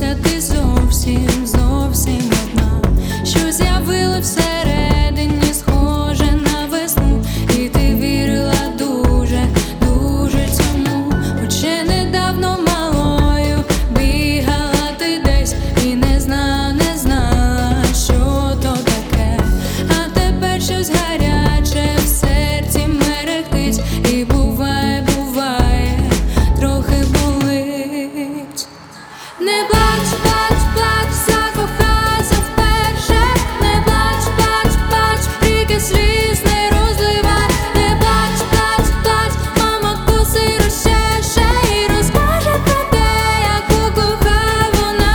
здавалося, ти зовсім одна, що з'явили всередині, схоже на весну, і ти вірила дуже цьому. Хоч ще недавно малою бігала ти десь і не знала, що то таке. А тепер щось гаряче в серці мерехтить, і буває, трохи болить. Не плач, закохайся вперше. Не плач, ріки сліз не розливай. Не плач, мама коси розчеше і розкаже про те, як кохає вона.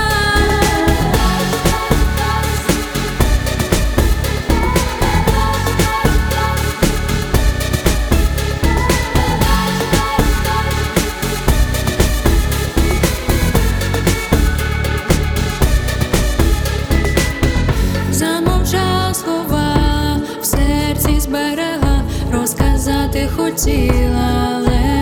Замовчала слова, в серці зберегла, розказати хотіла, але